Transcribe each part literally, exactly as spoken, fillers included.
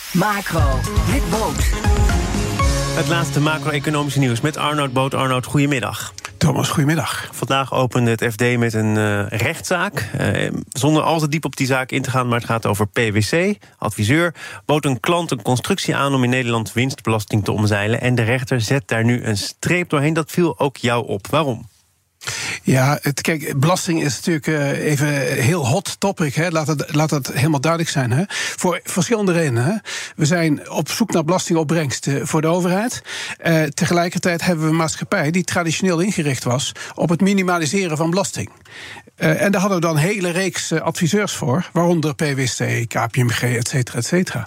Macro, met Boot. Het laatste macro-economische nieuws met Arnoud Boot. Arnoud, goedemiddag. Thomas, goedemiddag. Vandaag opende het F D met een uh, rechtszaak. Uh, zonder al te diep op die zaak in te gaan, maar het gaat over P W C. Adviseur bood een klant een constructie aan om in Nederland winstbelasting te omzeilen. En de rechter zet daar nu een streep doorheen. Dat viel ook jou op. Waarom? Ja, het, kijk, belasting is natuurlijk uh, even een heel hot topic. Hè. Laat, het, laat het helemaal duidelijk zijn. Hè. Voor verschillende redenen. Hè. We zijn op zoek naar belastingopbrengsten voor de overheid. Uh, tegelijkertijd hebben we een maatschappij die traditioneel ingericht was op het minimaliseren van belasting. Uh, en daar hadden we dan een hele reeks uh, adviseurs voor, waaronder P W C, K P M G, et cetera, et cetera.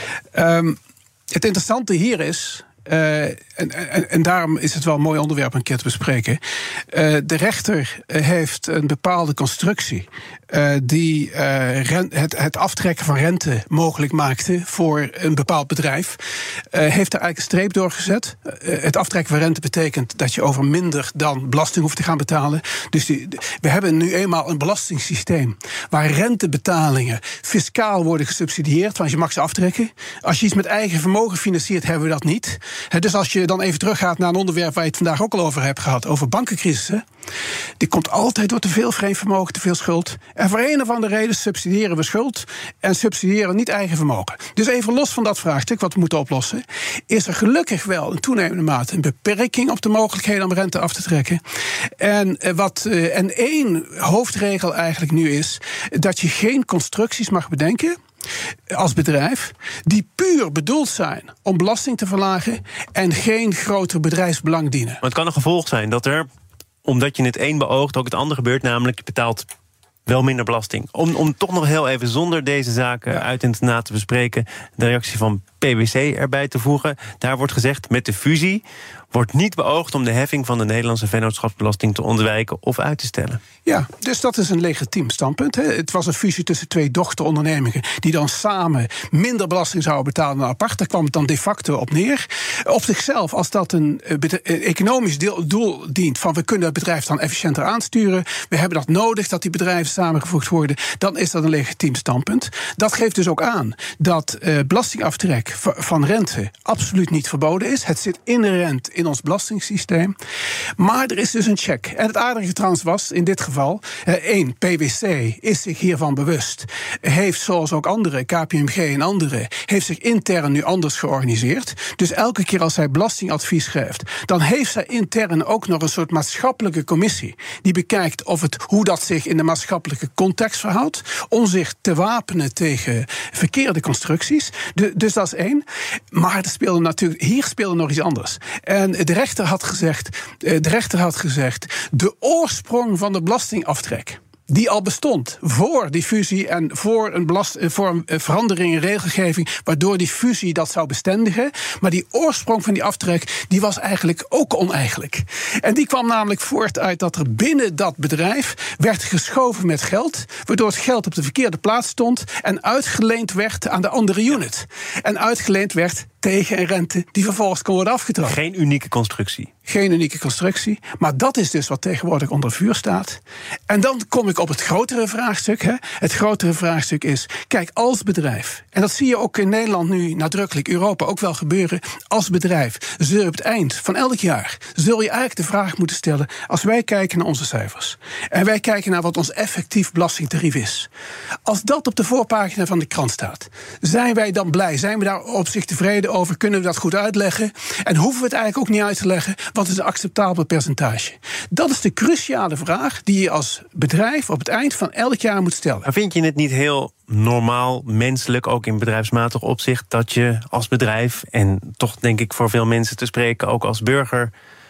Um, het interessante hier is. Uh, en, en, en daarom is het wel een mooi onderwerp een keer te bespreken. Uh, de rechter heeft een bepaalde constructie uh, die uh, rent, het, het aftrekken van rente mogelijk maakte voor een bepaald bedrijf. Uh, heeft er eigenlijk een streep doorgezet. Uh, het aftrekken van rente betekent dat je over minder dan belasting hoeft te gaan betalen. Dus die, we hebben nu eenmaal een belastingssysteem waar rentebetalingen fiscaal worden gesubsidieerd, want je mag ze aftrekken. Als je iets met eigen vermogen financiert, hebben we dat niet. He, dus als je dan even teruggaat naar een onderwerp waar je het vandaag ook al over hebt gehad, over bankencrisissen. Die komt altijd door te veel vreemd vermogen, te veel schuld. En voor een of andere reden subsidiëren we schuld en subsidiëren niet eigen vermogen. Dus even los van dat vraagstuk wat we moeten oplossen, is er gelukkig wel in toenemende mate een beperking op de mogelijkheden om rente af te trekken. En, wat, en één hoofdregel eigenlijk nu is dat je geen constructies mag bedenken als bedrijf die puur bedoeld zijn om belasting te verlagen en geen groter bedrijfsbelang dienen. Maar het kan een gevolg zijn dat er, omdat je het een beoogt, ook het andere gebeurt, namelijk je betaalt wel minder belasting. Om, om toch nog heel even zonder deze zaken ja. uit en na te bespreken, de reactie van P W C erbij te voegen. Daar wordt gezegd, met de fusie wordt niet beoogd om de heffing van de Nederlandse vennootschapsbelasting te ontwijken of uit te stellen. Ja, dus dat is een legitiem standpunt. Hè. Het was een fusie tussen twee dochterondernemingen die dan samen minder belasting zouden betalen dan apart. Daar kwam het dan de facto op neer. Op zichzelf, als dat een, een economisch deel, doel dient van we kunnen het bedrijf dan efficiënter aansturen, we hebben dat nodig dat die bedrijven samengevoegd worden, dan is dat een legitiem standpunt. Dat geeft dus ook aan dat uh, belastingaftrek van rente absoluut niet verboden is. Het zit inherent in ons belastingssysteem. Maar er is dus een check. En het aardige trouwens was, in dit geval, één, P W C is zich hiervan bewust. Heeft, zoals ook andere, K P M G en andere, heeft zich intern nu anders georganiseerd. Dus elke keer als zij belastingadvies schrijft, dan heeft zij intern ook nog een soort maatschappelijke commissie die bekijkt of het, hoe dat zich in de maatschappelijke context verhoudt, om zich te wapenen tegen verkeerde constructies. De, dus dat is één. Maar er speelde natuurlijk, hier speelde nog iets anders. En de rechter had gezegd, de rechter had gezegd, de oorsprong van de belastingaftrek, die al bestond voor die fusie en voor een, belast, voor een verandering in regelgeving, waardoor die fusie dat zou bestendigen. Maar die oorsprong van die aftrek, die was eigenlijk ook oneigenlijk. En die kwam namelijk voort uit dat er binnen dat bedrijf werd geschoven met geld, waardoor het geld op de verkeerde plaats stond en uitgeleend werd aan de andere unit. En uitgeleend werd tegen een rente die vervolgens kon worden afgetrokken. Geen unieke constructie. Geen unieke constructie, maar dat is dus wat tegenwoordig onder vuur staat. En dan kom ik op het grotere vraagstuk. Hè. Het grotere vraagstuk is, kijk, als bedrijf, en dat zie je ook in Nederland nu nadrukkelijk, Europa ook wel gebeuren, als bedrijf, zul je op het eind van elk jaar, zul je eigenlijk de vraag moeten stellen, als wij kijken naar onze cijfers, en wij kijken naar wat ons effectief belastingtarief is, als dat op de voorpagina van de krant staat, zijn wij dan blij? Zijn we daar op zich tevreden over? Kunnen we dat goed uitleggen? En hoeven we het eigenlijk ook niet uit te leggen? Wat is een acceptabel percentage? Dat is de cruciale vraag die je als bedrijf op het eind van elk jaar moet stellen. Maar vind je het niet heel normaal, menselijk, ook in bedrijfsmatig opzicht, dat je als bedrijf, en toch denk ik voor veel mensen te spreken, ook als burger,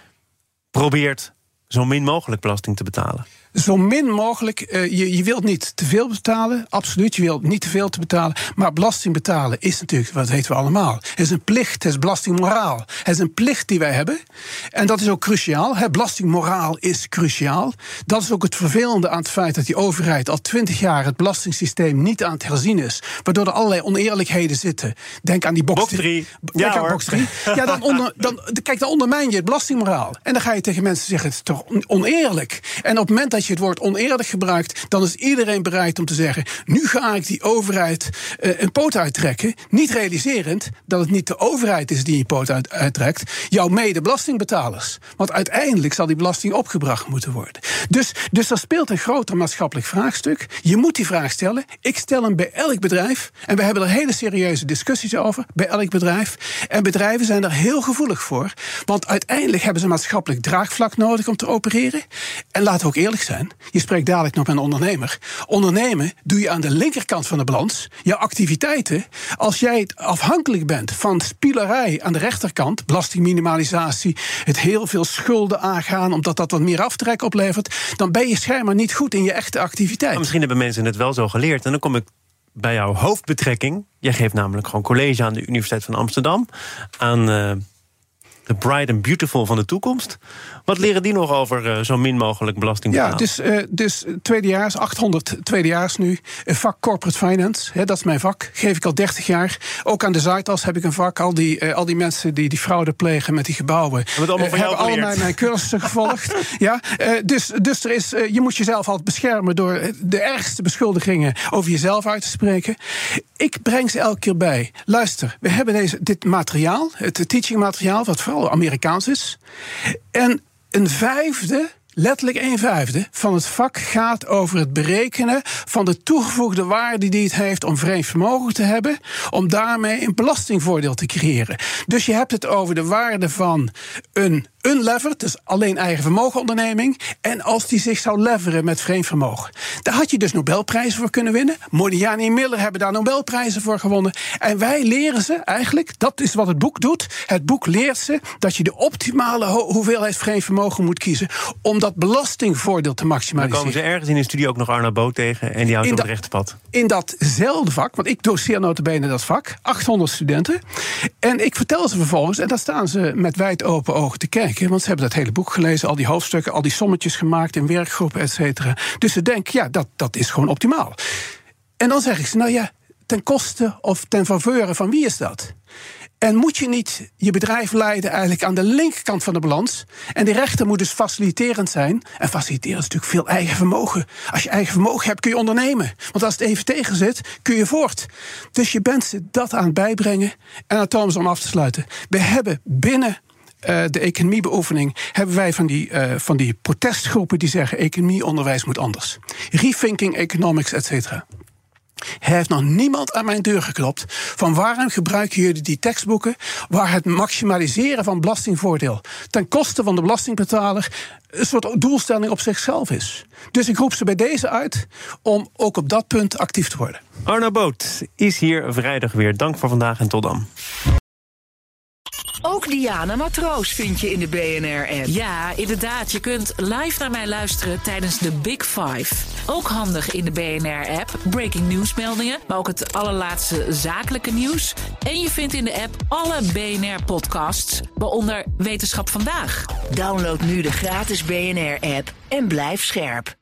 probeert zo min mogelijk belasting te betalen? Zo min mogelijk, uh, je, je wilt niet te veel betalen, absoluut, je wilt niet te veel te betalen, maar belasting betalen is natuurlijk, wat weten we allemaal, het is een plicht, het is belastingmoraal. Het is een plicht die wij hebben en dat is ook cruciaal. Hè. Belastingmoraal is cruciaal. Dat is ook het vervelende aan het feit dat die overheid al twintig jaar het belastingssysteem niet aan het herzien is, waardoor er allerlei oneerlijkheden zitten. Denk aan die box drie. Ja, aan box drie. Ja, dan, onder, dan, kijk, dan ondermijn je het belastingmoraal. En dan ga je tegen mensen zeggen, het is toch oneerlijk. En op het moment dat als je het woord oneerlijk gebruikt, dan is iedereen bereid om te zeggen, nu ga ik die overheid uh, een poot uittrekken, niet realiserend dat het niet de overheid is die je poot uit, uittrekt, jouw mede-belastingbetalers. Want uiteindelijk zal die belasting opgebracht moeten worden. Dus, dus er speelt een groter maatschappelijk vraagstuk. Je moet die vraag stellen. Ik stel hem bij elk bedrijf. En we hebben er hele serieuze discussies over, bij elk bedrijf. En bedrijven zijn er heel gevoelig voor. Want uiteindelijk hebben ze maatschappelijk draagvlak nodig om te opereren. En laten we ook eerlijk zijn. Je spreekt dadelijk nog met een ondernemer. Ondernemen doe je aan de linkerkant van de balans. Jouw activiteiten, als jij afhankelijk bent van spielerij aan de rechterkant, belastingminimalisatie, het heel veel schulden aangaan omdat dat wat meer aftrek oplevert, dan ben je schijnbaar niet goed in je echte activiteit. Maar misschien hebben mensen het wel zo geleerd. En dan kom ik bij jouw hoofdbetrekking. Jij geeft namelijk gewoon college aan de Universiteit van Amsterdam, aan uh, de Bright and Beautiful van de toekomst. Wat leren die nog over uh, zo min mogelijk belasting betalen? Ja, dus, uh, dus tweedejaars, achthonderd tweedejaars nu. Een vak Corporate Finance, hè, dat is mijn vak. Geef ik al dertig jaar. Ook aan de Zuidas heb ik een vak. Al die, uh, al die mensen die die fraude plegen met die gebouwen, hebben allemaal uh, hebben allemaal mijn cursussen gevolgd. Ja, uh, dus, dus er is, uh, je moet jezelf altijd beschermen door de ergste beschuldigingen over jezelf uit te spreken. Ik breng ze elke keer bij. Luister, we hebben deze, dit materiaal, het teachingmateriaal, wat vooral Amerikaans is. En een vijfde, letterlijk een vijfde, van het vak gaat over het berekenen van de toegevoegde waarde die het heeft om vreemd vermogen te hebben, om daarmee een belastingvoordeel te creëren. Dus je hebt het over de waarde van een unlevered, dus alleen eigen vermogenonderneming, en als die zich zou leveren met vreemd vermogen. Daar had je dus Nobelprijzen voor kunnen winnen. Modigliani en Miller hebben daar Nobelprijzen voor gewonnen. En wij leren ze eigenlijk, dat is wat het boek doet, het boek leert ze dat je de optimale ho- hoeveelheid vreemd vermogen moet kiezen om dat belastingvoordeel te maximaliseren. Dan komen ze ergens in de studie ook nog Arno Boot tegen en die houdt op het rechte pad. In datzelfde vak, want ik doseer nota bene dat vak, achthonderd studenten. En ik vertel ze vervolgens, en daar staan ze met wijd open ogen te kijken, want ze hebben dat hele boek gelezen, al die hoofdstukken, al die sommetjes gemaakt in werkgroepen, et cetera. Dus ze denken, ja, dat, dat is gewoon optimaal. En dan zeg ik ze, nou ja, ten koste of ten faveur van wie is dat? En moet je niet je bedrijf leiden eigenlijk aan de linkerkant van de balans? En de rechter moet dus faciliterend zijn. En faciliteren is natuurlijk veel eigen vermogen. Als je eigen vermogen hebt, kun je ondernemen. Want als het even tegen zit, kun je voort. Dus je bent ze dat aan het bijbrengen. En dan Thomas, om af te sluiten. We hebben binnen Uh, de economiebeoefening hebben wij van die, uh, van die protestgroepen die zeggen economieonderwijs moet anders. Rethinking economics, et cetera. Er heeft nog niemand aan mijn deur geklopt van waarom gebruiken jullie die tekstboeken waar het maximaliseren van belastingvoordeel ten koste van de belastingbetaler een soort doelstelling op zichzelf is. Dus ik roep ze bij deze uit om ook op dat punt actief te worden. Arno Boot is hier vrijdag weer. Dank voor vandaag en tot dan. Ook Diana Matroos vind je in de B N R-app. Ja, inderdaad. Je kunt live naar mij luisteren tijdens de Big Five. Ook handig in de B N R-app. Breaking nieuwsmeldingen, maar ook het allerlaatste zakelijke nieuws. En je vindt in de app alle B N R-podcasts, waaronder Wetenschap Vandaag. Download nu de gratis B N R-app en blijf scherp.